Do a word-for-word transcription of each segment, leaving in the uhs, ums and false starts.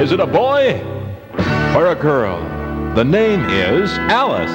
Is it a boy or a girl? The name is Alice.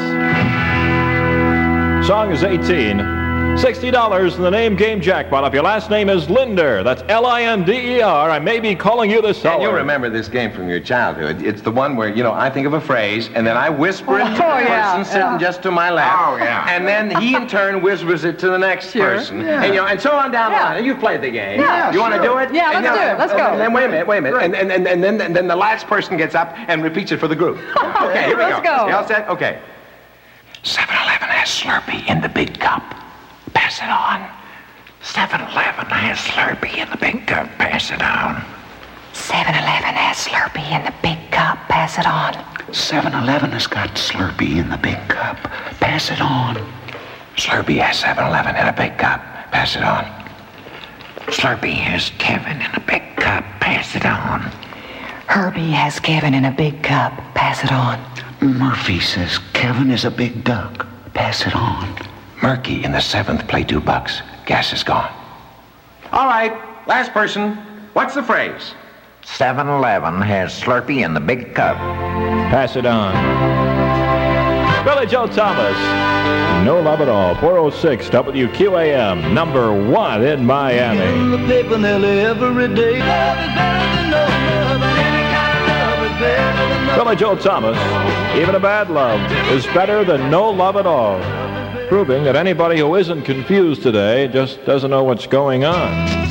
Song is eighteen. sixty dollars in the name game jackpot. If your last name is Linder, that's L I N D E R, I may be calling you this hour. And you'll remember this game from your childhood. It's the one where, you know, I think of a phrase, and then I whisper it to Oh, the yeah, person sitting yeah. just to my left. Oh, yeah. And then he, in turn, whispers it to the next Sure. person. Yeah. And, you know, and so on down the Yeah. line. You've played the game. Yeah, You want to sure. do it? Yeah, And, let's you know, do it. Let's go. And then, wait a minute, wait a minute. And, and, and, and, then, and then the last person gets up and repeats it for the group. Okay, here we Let's go. go. You all set? Okay. seven eleven has Slurpee in the big cup. Pass it on. seven eleven has Slurpee in the big cup. Pass it on. seven eleven has Slurpee in the big cup. Pass it on. seven eleven has got Slurpee in the big cup. Pass it on. Slurpee has seven eleven in a big cup. Pass it on. Slurpee has Kevin in a big cup. Pass it on. Herbie has Kevin in a big cup. Pass it on. Murphy says Kevin is a big duck. Pass it on. Murky in the seventh play two bucks. Gas is gone. All right, last person. What's the phrase? seven eleven has Slurpee in the big cup. Pass it on. Billy Joe Thomas. No Love at All. four oh six W Q A M. Number one in Miami. In the paper nearly every day. Love is better than no love. Any kind of love is better than no. Billy Joe Thomas. Even a bad love is better than no love at all. Proving that anybody who isn't confused today just doesn't know what's going on.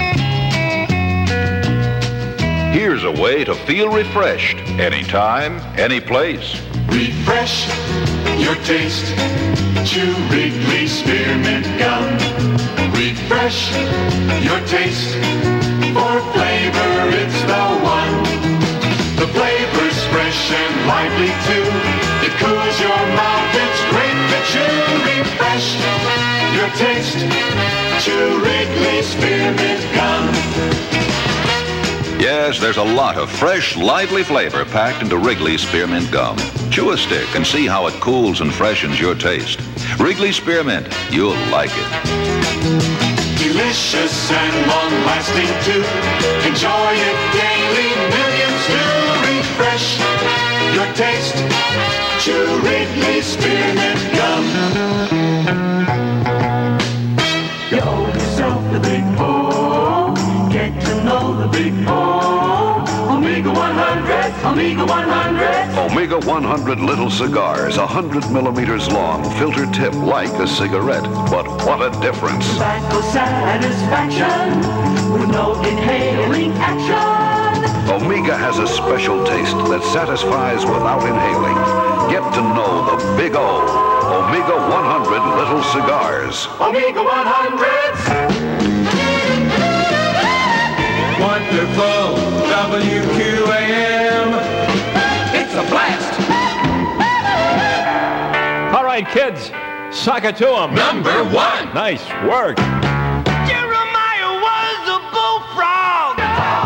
Here's a way to feel refreshed anytime, any place. Refresh your taste. Chew Wrigley Spearmint Gum. Refresh your taste. For flavor, it's the one. The flavor's fresh and lively too. It cools your mouth, it's great to chew. Refresh your taste. Chew Wrigley Spearmint Gum. Yes, there's a lot of fresh, lively flavor packed into Wrigley Spearmint Gum. Chew a stick and see how it cools and freshens your taste. Wrigley Spearmint, you'll like it. Delicious and long-lasting too. Enjoy it daily, millions do. Refresh your taste. Chew Wrigley Spearmint Gum. You owe yourself the big O. Get to know the big O. Omega one hundred, Omega one hundred. Omega one hundred little cigars, one hundred millimeters long, filter tip like a cigarette. But what a difference. Tobacco satisfaction with no inhaling action. Omega has a special taste that satisfies without inhaling. Get to know the Big O. Omega one hundred little cigars. Omega one hundred. Wonderful W Q A M. It's a blast. All right, kids, suck it to them. Number one. Nice work. Jeremiah was a bullfrog.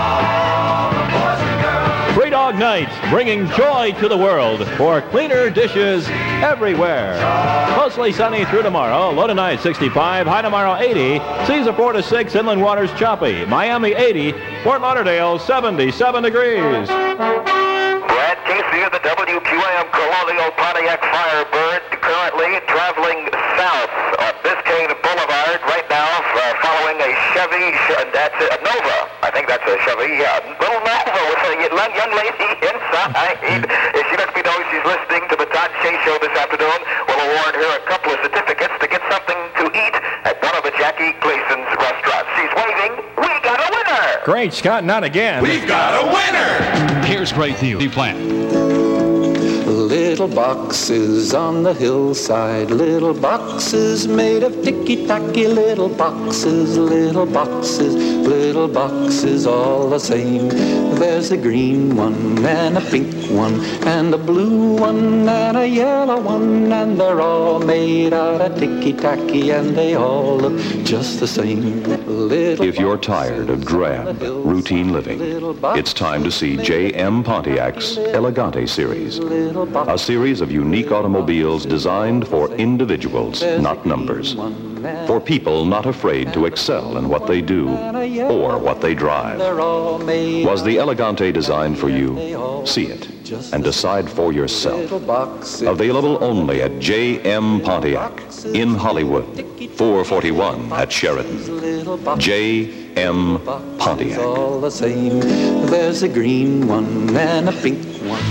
Free Dog Night, bringing joy to the world for cleaner dishes everywhere. Mostly sunny through tomorrow. Low tonight sixty-five, high tomorrow eighty. Seas of four to six, inland waters choppy. Miami eighty, Fort Lauderdale seventy-seven degrees. Brad Casey of the W Q A M Colonial Pontiac Firebird, currently traveling south on Biscayne Boulevard right now, uh, following a Chevy, uh, that's a Nova. I think that's a Chevy, yeah. Little Nova with a young, young lady inside. If she lets me know she's listening to the Todd Shea Show this afternoon, we'll award her a couple of certificates to get something to eat at one of the Jackie Gleason's restaurants. She's waving. We got a winner! Great, Scott, not again. We've got a winner! Here's Great Deal. Plan. Little boxes on the hillside, little boxes made of ticky-tacky, little boxes, little boxes, little boxes all the same. There's a green one and a pink one and a blue one and a yellow one, and they're all made out of ticky-tacky and they all look just the same. Little if you're tired of drab, routine living, it's time to see J M Pontiac's Elegante series. A series of unique automobiles designed for individuals not numbers. For people not afraid to excel in what they do or what they drive. Was the Elegante designed for you? See it and decide for yourself. Available only at J M Pontiac in Hollywood, four forty-one at Sheridan. J M Pontiac. All the same, there's a green one and a pink one.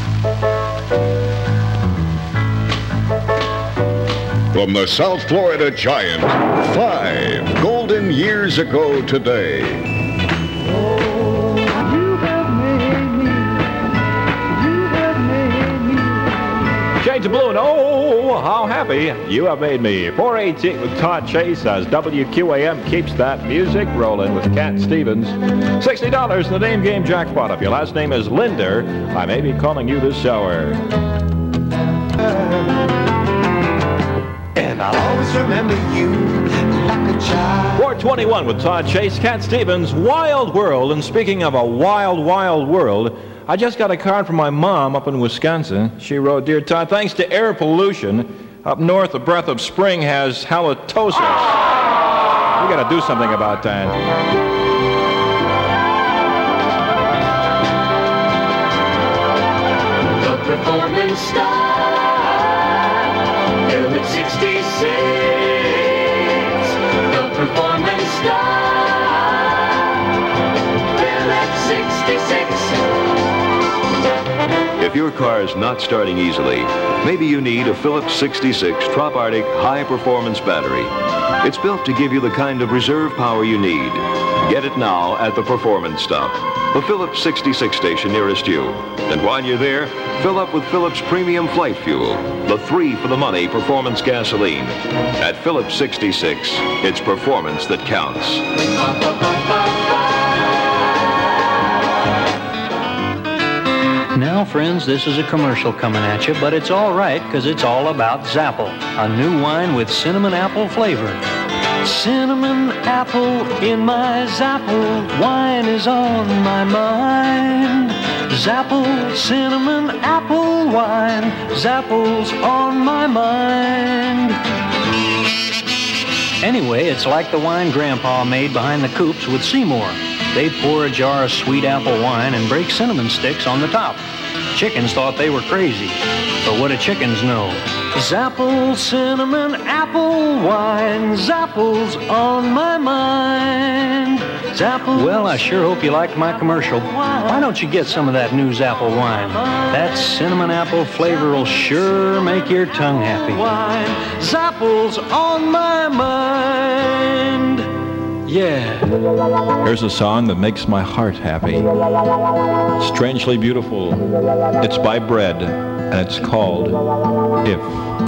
From the South Florida Giant, five golden years ago today. Shades of blue, and oh, how happy you have made me. four eighteen with Todd Chase as W Q A M keeps that music rolling with Cat Stevens. sixty dollars in the name game jackpot. If your last name is Linder, I may be calling you this hour. And I'll always remember you like a child. four twenty-one with Todd Chase, Cat Stevens, Wild World. And speaking of a wild, wild world, I just got a card from my mom up in Wisconsin. She wrote, "Dear Todd, thanks to air pollution, up north the breath of spring has halitosis." We got to do something about that. The Performance Star, Philip sixty-six. The Performance Star, Philip sixty-six. If your car's not starting easily, maybe you need a Phillips sixty-six Trop Arctic high-performance battery. It's built to give you the kind of reserve power you need. Get it now at the Performance Stop, the Phillips sixty-six station nearest you. And while you're there, fill up with Phillips Premium Flight Fuel, the three-for-the-money performance gasoline. At Phillips sixty-six, it's performance that counts. Now, friends, this is a commercial coming at you, but it's all right because it's all about Zapple, a new wine with cinnamon apple flavor. Cinnamon apple in my Zapple, wine is on my mind. Zapple, cinnamon apple wine, Zapple's on my mind. Anyway, it's like the wine Grandpa made behind the coops with Seymour. They pour a jar of sweet apple wine and break cinnamon sticks on the top. Chickens thought they were crazy, but what do chickens know? Zapple, cinnamon, apple wine, Zapple's on my mind. Zapple. Well, I sure hope you liked my commercial. Why don't you get some of that new Zapple wine? That cinnamon apple flavor will sure make your tongue happy. Zapple's on my mind. Yeah. Here's a song that makes my heart happy. Strangely beautiful. It's by Bread, and it's called If.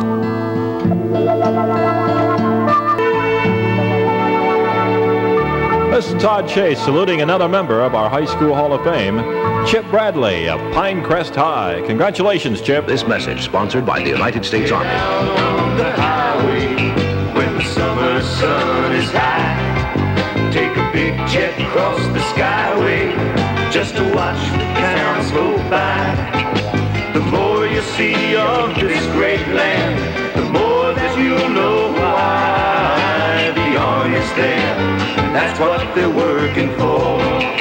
This is Todd Chase saluting another member of our High School Hall of Fame, Chip Bradley of Pinecrest High. Congratulations, Chip. This message sponsored by the United States Army. On the highway, when the summer sun is high, take a big jet across the skyway just to watch the towns go by. The more you see of this great land, the more that you'll know why the Army's there. That's what they're working for.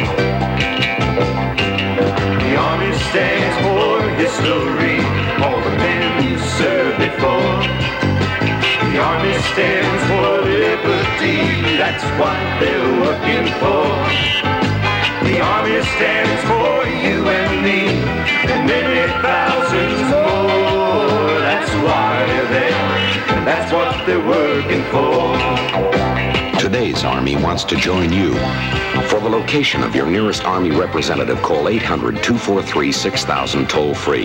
The Army stands for history, all the men who served before. The Army stands for liberty, that's what they're working for. The Army stands for you and me, and many thousands more. That's why they're there, and that's what they're working for. Today's Army wants to join you. For the location of your nearest Army representative, call eight hundred, two four three, six thousand toll free.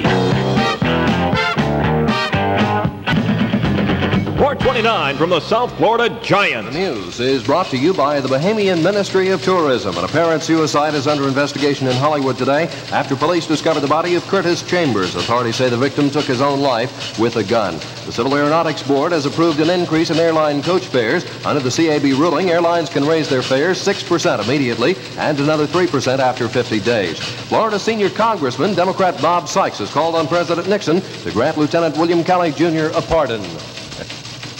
four twenty-nine from the South Florida Giants. The news is brought to you by the Bahamian Ministry of Tourism. An apparent suicide is under investigation in Hollywood today after police discovered the body of Curtis Chambers. Authorities say the victim took his own life with a gun. The Civil Aeronautics Board has approved an increase in airline coach fares. Under the C A B ruling, airlines can raise their fares six percent immediately and another three percent after fifty days. Florida senior Congressman, Democrat Bob Sykes, has called on President Nixon to grant Lieutenant William Kelly Junior a pardon.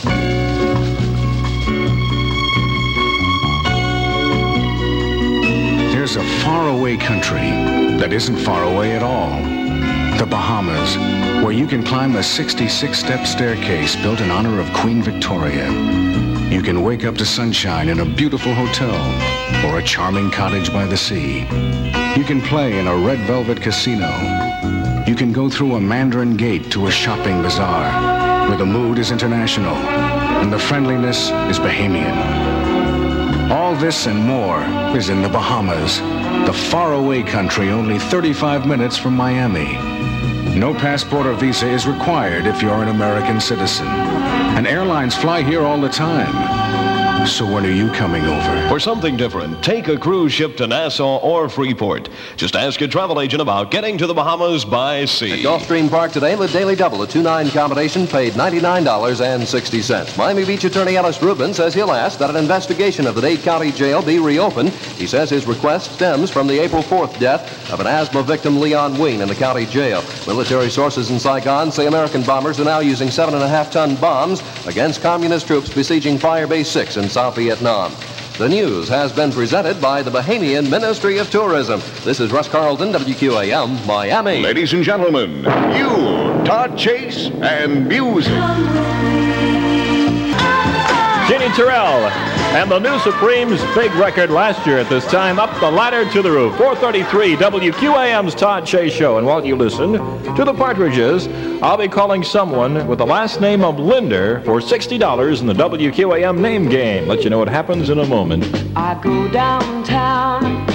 There's a faraway country that isn't far away at all. The Bahamas, where you can climb a sixty-six step staircase built in honor of Queen Victoria. You can wake up to sunshine in a beautiful hotel or a charming cottage by the sea. You can play in a red velvet casino. You can go through a Mandarin gate to a shopping bazaar where the mood is international and the friendliness is Bahamian. All this and more is in the Bahamas, the faraway country only thirty-five minutes from Miami. No passport or visa is required if you're an American citizen. And airlines fly here all the time. So when are you coming over? For something different, take a cruise ship to Nassau or Freeport. Just ask your travel agent about getting to the Bahamas by sea. At Gulfstream Park today, the Daily Double, a two nine combination, paid ninety-nine dollars and sixty cents. Miami Beach attorney Ellis Rubin says he'll ask that an investigation of the Dade County Jail be reopened. He says his request stems from the April fourth death of an asthma victim, Leon Ween, in the county jail. Military sources in Saigon say American bombers are now using seven and a half ton bombs against communist troops besieging Fire Base six in South Vietnam. The news has been presented by the Bahamian Ministry of Tourism. This is Russ Carlton, W Q A M, Miami. Ladies and gentlemen, you, Todd Chase, and music. Jeannie Terrell and the new Supremes' big record last year at this time, Up the Ladder to the Roof. four thirty-three W Q A M's Todd Chase Show. And while you listen to the Partridges, I'll be calling someone with the last name of Linder for sixty dollars in the W Q A M name game. Let you know what happens in a moment. I go downtown